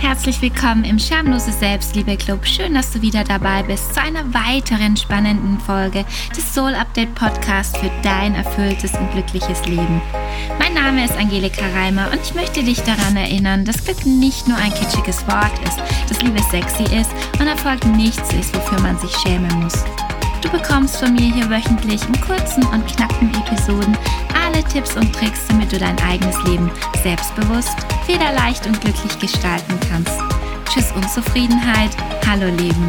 Herzlich willkommen im Schamlose Selbstliebe Club. Schön, dass du wieder dabei bist zu einer weiteren spannenden Folge des Soul Update Podcasts für dein erfülltes und glückliches Leben. Mein Name ist Angelika Reimer und ich möchte dich daran erinnern, dass Glück nicht nur ein kitschiges Wort ist, dass Liebe sexy ist und Erfolg nichts ist, wofür man sich schämen muss. Du bekommst von mir hier wöchentlich in kurzen und knappen Episoden alle Tipps und Tricks, damit du dein eigenes Leben selbstbewusst, federleicht und glücklich gestalten kannst. Tschüss Unzufriedenheit, hallo Leben.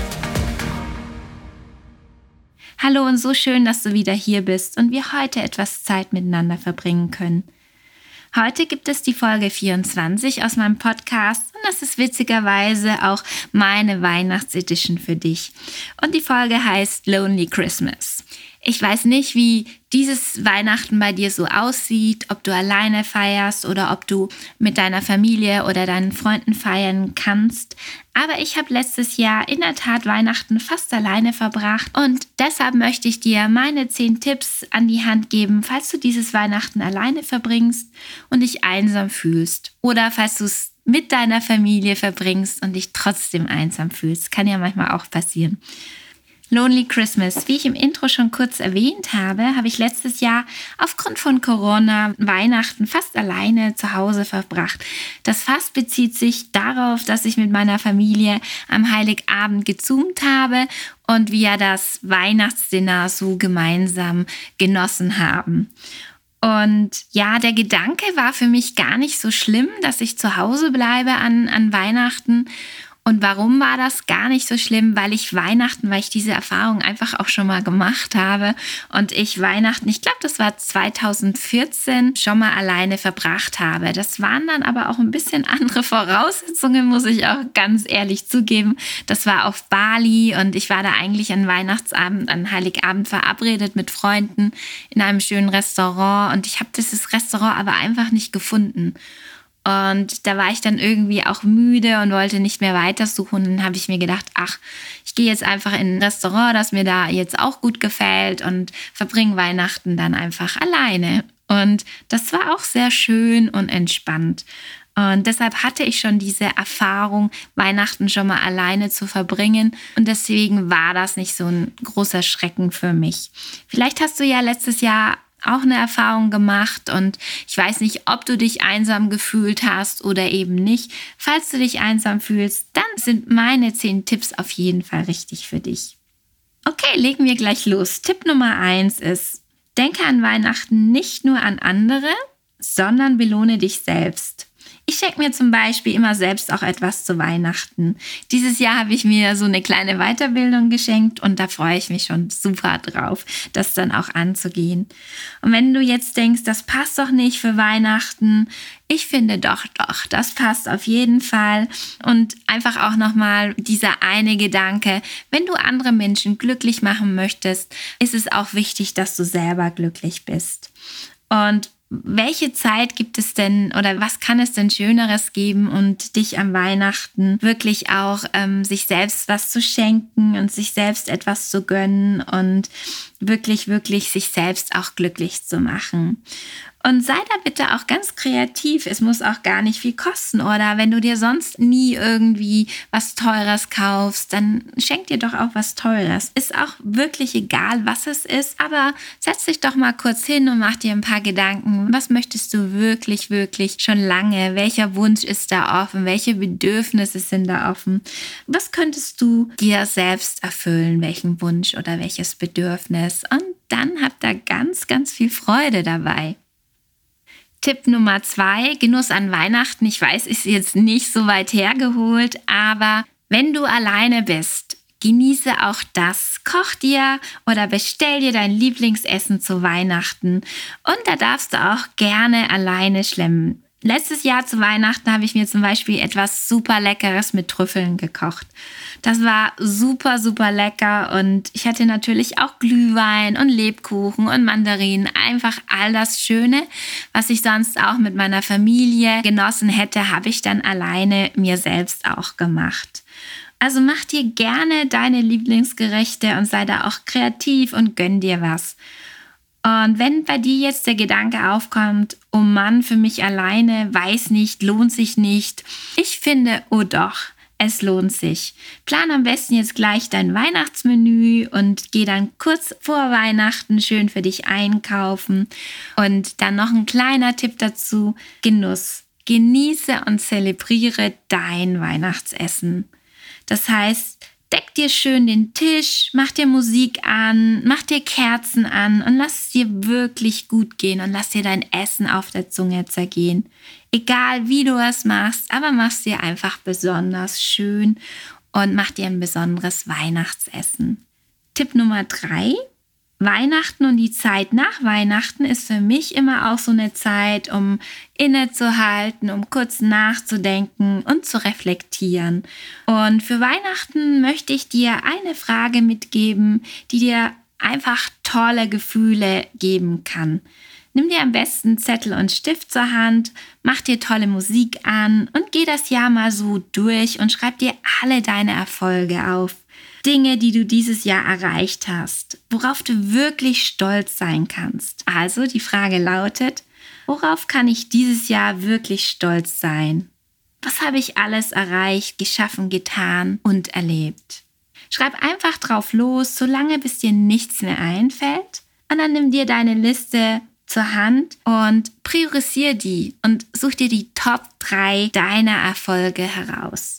Hallo und so schön, dass du wieder hier bist und wir heute etwas Zeit miteinander verbringen können. Heute gibt es die Folge 24 aus meinem Podcast und das ist witzigerweise auch meine Weihnachtsedition für dich. Und die Folge heißt Lonely Christmas. Ich weiß nicht, wie dieses Weihnachten bei dir so aussieht, ob du alleine feierst oder ob du mit deiner Familie oder deinen Freunden feiern kannst. Aber ich habe letztes Jahr in der Tat Weihnachten fast alleine verbracht und deshalb möchte ich dir meine 10 Tipps an die Hand geben, falls du dieses Weihnachten alleine verbringst und dich einsam fühlst oder falls du es mit deiner Familie verbringst und dich trotzdem einsam fühlst. Kann ja manchmal auch passieren. Lonely Christmas. Wie ich im Intro schon kurz erwähnt habe, habe ich letztes Jahr aufgrund von Corona Weihnachten fast alleine zu Hause verbracht. Das Fast bezieht sich darauf, dass ich mit meiner Familie am Heiligabend gezoomt habe und wir das Weihnachtsdinner so gemeinsam genossen haben. Und ja, der Gedanke war für mich gar nicht so schlimm, dass ich zu Hause bleibe an Weihnachten. Und warum war das gar nicht so schlimm? Weil ich diese Erfahrung einfach auch schon mal gemacht habe und ich Weihnachten, ich glaube, das war 2014, schon mal alleine verbracht habe. Das waren dann aber auch ein bisschen andere Voraussetzungen, muss ich auch ganz ehrlich zugeben. Das war auf Bali und ich war da eigentlich an Weihnachtsabend, an Heiligabend verabredet mit Freunden in einem schönen Restaurant und ich habe dieses Restaurant aber einfach nicht gefunden. Und da war ich dann irgendwie auch müde und wollte nicht mehr weitersuchen. Und dann habe ich mir gedacht, ich gehe jetzt einfach in ein Restaurant, das mir da jetzt auch gut gefällt und verbringe Weihnachten dann einfach alleine. Und das war auch sehr schön und entspannt. Und deshalb hatte ich schon diese Erfahrung, Weihnachten schon mal alleine zu verbringen. Und deswegen war das nicht so ein großer Schrecken für mich. Vielleicht hast du ja letztes Jahr auch eine Erfahrung gemacht und ich weiß nicht, ob du dich einsam gefühlt hast oder eben nicht. Falls du dich einsam fühlst, dann sind meine 10 Tipps auf jeden Fall richtig für dich. Okay, legen wir gleich los. Tipp Nummer 1 ist, denke an Weihnachten nicht nur an andere, sondern belohne dich selbst. Ich schenke mir zum Beispiel immer selbst auch etwas zu Weihnachten. Dieses Jahr habe ich mir so eine kleine Weiterbildung geschenkt und da freue ich mich schon super drauf, das dann auch anzugehen. Und wenn du jetzt denkst, das passt doch nicht für Weihnachten, ich finde doch, das passt auf jeden Fall. Und einfach auch nochmal dieser eine Gedanke, wenn du andere Menschen glücklich machen möchtest, ist es auch wichtig, dass du selber glücklich bist. Und welche Zeit gibt es denn oder was kann es denn Schöneres geben und dich am Weihnachten wirklich auch sich selbst was zu schenken und sich selbst etwas zu gönnen und wirklich, wirklich sich selbst auch glücklich zu machen. Und sei da bitte auch ganz kreativ. Es muss auch gar nicht viel kosten. Oder wenn du dir sonst nie irgendwie was Teures kaufst, dann schenk dir doch auch was Teures. Ist auch wirklich egal, was es ist. Aber setz dich doch mal kurz hin und mach dir ein paar Gedanken. Was möchtest du wirklich, wirklich schon lange? Welcher Wunsch ist da offen? Welche Bedürfnisse sind da offen? Was könntest du dir selbst erfüllen? Welchen Wunsch oder welches Bedürfnis? Und dann habt da ganz, ganz viel Freude dabei. Tipp Nummer 2, Genuss an Weihnachten. Ich weiß, ist jetzt nicht so weit hergeholt, aber wenn du alleine bist, genieße auch das. Koch dir oder bestell dir dein Lieblingsessen zu Weihnachten und da darfst du auch gerne alleine schlemmen. Letztes Jahr zu Weihnachten habe ich mir zum Beispiel etwas super Leckeres mit Trüffeln gekocht. Das war super, super lecker und ich hatte natürlich auch Glühwein und Lebkuchen und Mandarinen. Einfach all das Schöne, was ich sonst auch mit meiner Familie genossen hätte, habe ich dann alleine mir selbst auch gemacht. Also mach dir gerne deine Lieblingsgerichte und sei da auch kreativ und gönn dir was. Und wenn bei dir jetzt der Gedanke aufkommt, oh Mann, für mich alleine, weiß nicht, lohnt sich nicht. Ich finde, oh doch, es lohnt sich. Plan am besten jetzt gleich dein Weihnachtsmenü und geh dann kurz vor Weihnachten schön für dich einkaufen. Und dann noch ein kleiner Tipp dazu, Genuss. Genieße und zelebriere dein Weihnachtsessen. Das heißt, deck dir schön den Tisch, mach dir Musik an, mach dir Kerzen an und lass es dir wirklich gut gehen und lass dir dein Essen auf der Zunge zergehen. Egal wie du es machst, aber mach es dir einfach besonders schön und mach dir ein besonderes Weihnachtsessen. Tipp Nummer 3. Weihnachten und die Zeit nach Weihnachten ist für mich immer auch so eine Zeit, um innezuhalten, um kurz nachzudenken und zu reflektieren. Und für Weihnachten möchte ich dir eine Frage mitgeben, die dir einfach tolle Gefühle geben kann. Nimm dir am besten Zettel und Stift zur Hand, mach dir tolle Musik an und geh das Jahr mal so durch und schreib dir alle deine Erfolge auf. Dinge, die du dieses Jahr erreicht hast, worauf du wirklich stolz sein kannst. Also die Frage lautet, worauf kann ich dieses Jahr wirklich stolz sein? Was habe ich alles erreicht, geschaffen, getan und erlebt? Schreib einfach drauf los, solange bis dir nichts mehr einfällt. Und dann nimm dir deine Liste zur Hand und priorisiere die und such dir die Top 3 deiner Erfolge heraus.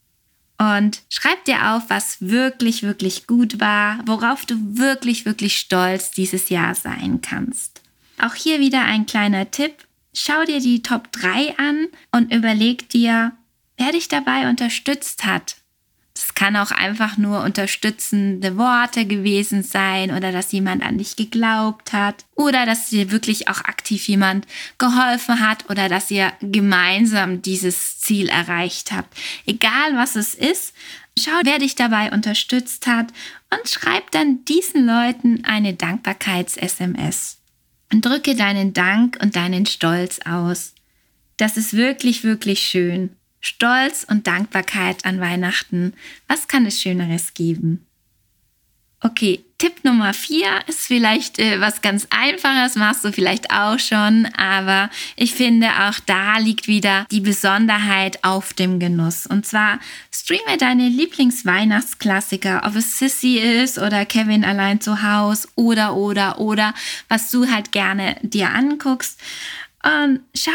Und schreib dir auf, was wirklich, wirklich gut war, worauf du wirklich, wirklich stolz dieses Jahr sein kannst. Auch hier wieder ein kleiner Tipp. Schau dir die Top 3 an und überleg dir, wer dich dabei unterstützt hat. Das kann auch einfach nur unterstützende Worte gewesen sein oder dass jemand an dich geglaubt hat oder dass dir wirklich auch aktiv jemand geholfen hat oder dass ihr gemeinsam dieses Ziel erreicht habt. Egal was es ist, schau, wer dich dabei unterstützt hat und schreib dann diesen Leuten eine Dankbarkeits-SMS und drücke deinen Dank und deinen Stolz aus. Das ist wirklich, wirklich schön. Stolz und Dankbarkeit an Weihnachten. Was kann es Schöneres geben? Okay, Tipp Nummer 4 ist vielleicht was ganz Einfaches, machst du vielleicht auch schon, aber ich finde, auch da liegt wieder die Besonderheit auf dem Genuss. Und zwar streame deine Lieblingsweihnachtsklassiker, ob es Sissy ist oder Kevin allein zu Haus oder, was du halt gerne dir anguckst. Und schau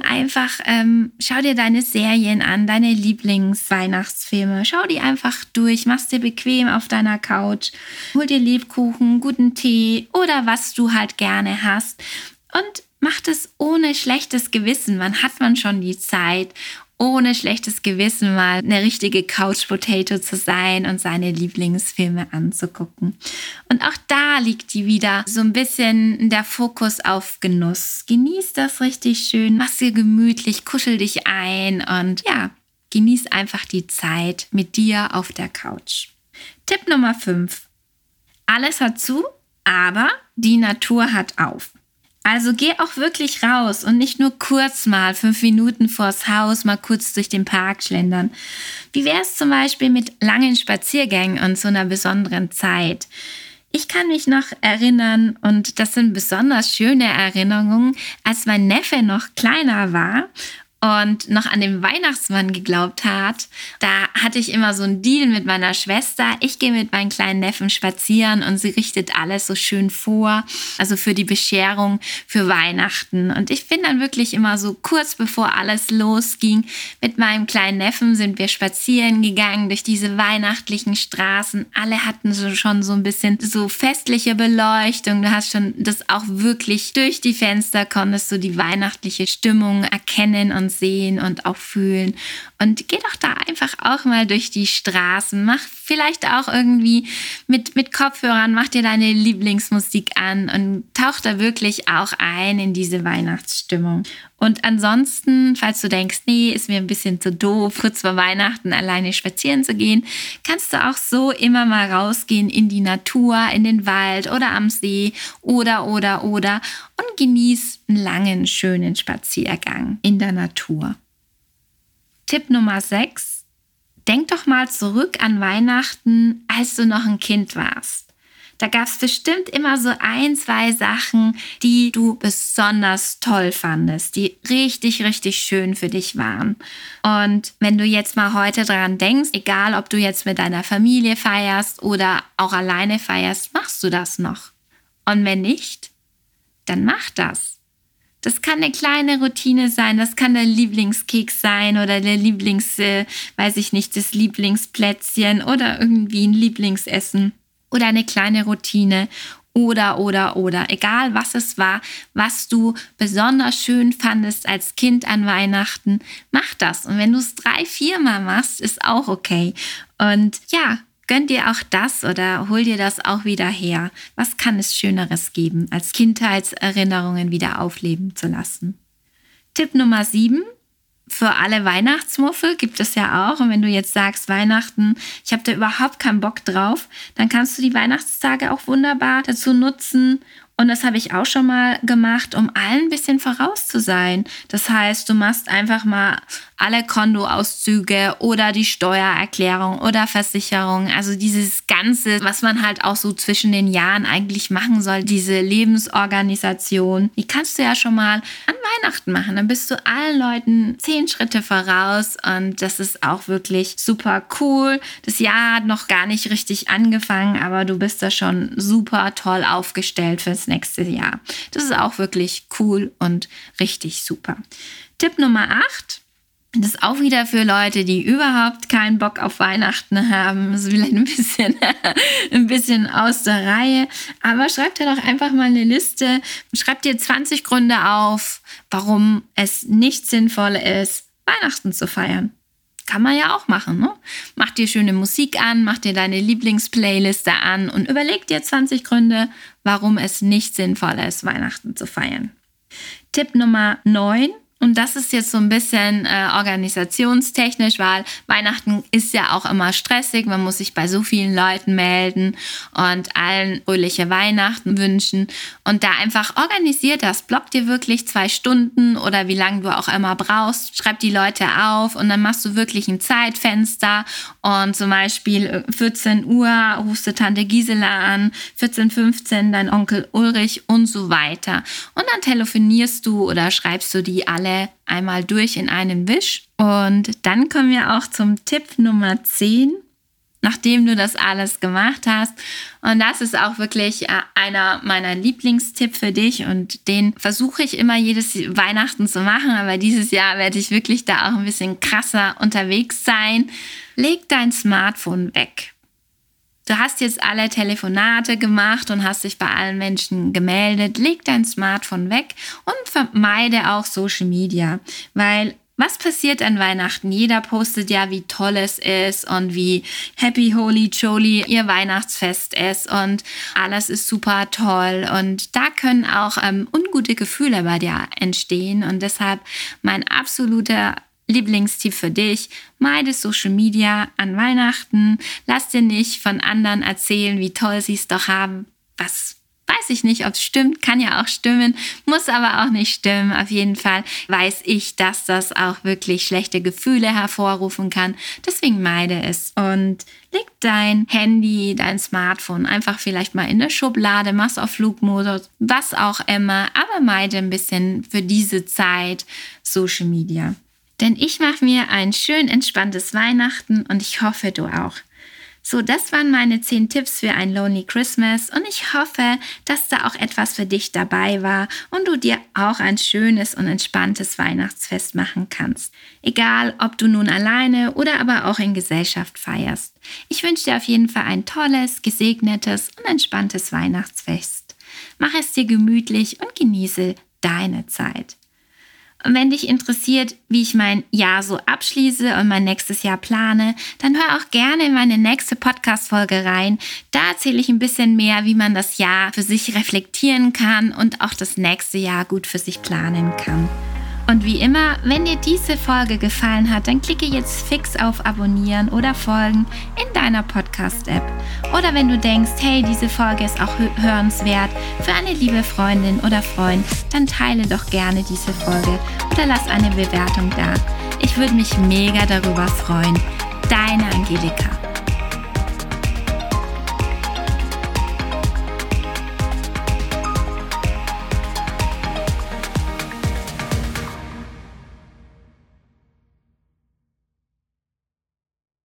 dir deine Serien an, deine Lieblingsweihnachtsfilme. Schau die einfach durch, mach's dir bequem auf deiner Couch, hol dir Lebkuchen, guten Tee oder was du halt gerne hast. Und mach das ohne schlechtes Gewissen. Wann hat man schon die Zeit, ohne schlechtes Gewissen mal eine richtige Couch-Potato zu sein und seine Lieblingsfilme anzugucken. Und auch da liegt die wieder so ein bisschen der Fokus auf Genuss. Genieß das richtig schön, mach's dir gemütlich, kuschel dich ein und ja, genieß einfach die Zeit mit dir auf der Couch. Tipp Nummer 5. Alles hat zu, aber die Natur hat auf. Also geh auch wirklich raus und nicht nur kurz mal 5 Minuten vors Haus mal kurz durch den Park schlendern. Wie wäre es zum Beispiel mit langen Spaziergängen und so einer besonderen Zeit? Ich kann mich noch erinnern, und das sind besonders schöne Erinnerungen, als mein Neffe noch kleiner war und noch an den Weihnachtsmann geglaubt hat. Da hatte ich immer so einen Deal mit meiner Schwester. Ich gehe mit meinem kleinen Neffen spazieren und sie richtet alles so schön vor. Also für die Bescherung für Weihnachten. Und ich bin dann wirklich immer so kurz bevor alles losging, mit meinem kleinen Neffen sind wir spazieren gegangen durch diese weihnachtlichen Straßen. Alle hatten so schon so ein bisschen so festliche Beleuchtung. Du hast schon das auch wirklich durch die Fenster konntest du die weihnachtliche Stimmung erkennen und sehen und auch fühlen. Und geh doch da einfach auch mal durch die Straßen. Mach vielleicht auch irgendwie mit Kopfhörern, mach dir deine Lieblingsmusik an und tauch da wirklich auch ein in diese Weihnachtsstimmung. Und ansonsten, falls du denkst, nee, ist mir ein bisschen zu doof, kurz vor Weihnachten alleine spazieren zu gehen, kannst du auch so immer mal rausgehen in die Natur, in den Wald oder am See oder und genieß einen langen, schönen Spaziergang in der Natur. Tipp Nummer 6. Denk doch mal zurück an Weihnachten, als du noch ein Kind warst. Da gab es bestimmt immer so 1, 2 Sachen, die du besonders toll fandest, die richtig, richtig schön für dich waren. Und wenn du jetzt mal heute dran denkst, egal ob du jetzt mit deiner Familie feierst oder auch alleine feierst, machst du das noch? Und wenn nicht, dann mach das. Das kann eine kleine Routine sein, das kann der Lieblingskeks sein oder der das Lieblingsplätzchen oder irgendwie ein Lieblingsessen oder eine kleine Routine oder. Egal was es war, was du besonders schön fandest als Kind an Weihnachten, mach das. Und wenn du es 3, 4 Mal machst, ist auch okay. Und ja, gönn dir auch das oder hol dir das auch wieder her. Was kann es Schöneres geben, als Kindheitserinnerungen wieder aufleben zu lassen? Tipp Nummer 7. Für alle Weihnachtsmuffel gibt es ja auch. Und wenn du jetzt sagst, Weihnachten, ich habe da überhaupt keinen Bock drauf, dann kannst du die Weihnachtstage auch wunderbar dazu nutzen. Und das habe ich auch schon mal gemacht, um allen ein bisschen voraus zu sein. Das heißt, du machst einfach mal alle Kontoauszüge oder die Steuererklärung oder Versicherung. Also dieses Ganze, was man halt auch so zwischen den Jahren eigentlich machen soll, diese Lebensorganisation, die kannst du ja schon mal an Weihnachten machen. Dann bist du allen Leuten 10 Schritte voraus und das ist auch wirklich super cool. Das Jahr hat noch gar nicht richtig angefangen, aber du bist da schon super toll aufgestellt fürs nächste Jahr. Das ist auch wirklich cool und richtig super. Tipp Nummer 8. Das ist auch wieder für Leute, die überhaupt keinen Bock auf Weihnachten haben. Das ist vielleicht ein bisschen aus der Reihe. Aber schreib dir doch einfach mal eine Liste. Schreib dir 20 Gründe auf, warum es nicht sinnvoll ist, Weihnachten zu feiern. Kann man ja auch machen, ne? Mach dir schöne Musik an, mach dir deine Lieblingsplayliste an und überleg dir 20 Gründe, warum es nicht sinnvoll ist, Weihnachten zu feiern. Tipp Nummer 9. Und das ist jetzt so ein bisschen organisationstechnisch, weil Weihnachten ist ja auch immer stressig. Man muss sich bei so vielen Leuten melden und allen fröhliche Weihnachten wünschen. Und da einfach organisiert das. Block dir wirklich 2 Stunden oder wie lange du auch immer brauchst. Schreib die Leute auf und dann machst du wirklich ein Zeitfenster. Und zum Beispiel 14 Uhr rufst du Tante Gisela an, 14:15 dein Onkel Ulrich und so weiter. Und dann telefonierst du oder schreibst du die alle einmal durch in einen Wisch. Und dann kommen wir auch zum Tipp Nummer 10, nachdem du das alles gemacht hast. Und das ist auch wirklich einer meiner Lieblingstipps für dich und den versuche ich immer jedes Weihnachten zu machen, aber dieses Jahr werde ich wirklich da auch ein bisschen krasser unterwegs sein. Leg dein Smartphone weg. Du hast jetzt alle Telefonate gemacht und hast dich bei allen Menschen gemeldet. Leg dein Smartphone weg und vermeide auch Social Media, weil was passiert an Weihnachten? Jeder postet ja, wie toll es ist und wie happy, holy, jolly ihr Weihnachtsfest ist und alles ist super toll und da können auch ungute Gefühle bei dir entstehen und deshalb mein absoluter Lieblingstipp für dich: meide Social Media an Weihnachten. Lass dir nicht von anderen erzählen, wie toll sie es doch haben. Was weiß ich nicht, ob es stimmt, kann ja auch stimmen, muss aber auch nicht stimmen. Auf jeden Fall weiß ich, dass das auch wirklich schlechte Gefühle hervorrufen kann. Deswegen meide es und leg dein Handy, dein Smartphone einfach vielleicht mal in der Schublade, mach's auf Flugmodus, was auch immer, aber meide ein bisschen für diese Zeit Social Media. Denn ich mache mir ein schön entspanntes Weihnachten und ich hoffe, du auch. So, das waren meine 10 Tipps für ein Lonely Christmas und ich hoffe, dass da auch etwas für dich dabei war und du dir auch ein schönes und entspanntes Weihnachtsfest machen kannst. Egal, ob du nun alleine oder aber auch in Gesellschaft feierst. Ich wünsche dir auf jeden Fall ein tolles, gesegnetes und entspanntes Weihnachtsfest. Mach es dir gemütlich und genieße deine Zeit. Und wenn dich interessiert, wie ich mein Jahr so abschließe und mein nächstes Jahr plane, dann hör auch gerne in meine nächste Podcast-Folge rein. Da erzähle ich ein bisschen mehr, wie man das Jahr für sich reflektieren kann und auch das nächste Jahr gut für sich planen kann. Und wie immer, wenn dir diese Folge gefallen hat, dann klicke jetzt fix auf Abonnieren oder Folgen in deiner Podcast-App. Oder wenn du denkst, hey, diese Folge ist auch hörenswert für eine liebe Freundin oder Freund, dann teile doch gerne diese Folge oder lass eine Bewertung da. Ich würde mich mega darüber freuen. Deine Angelika.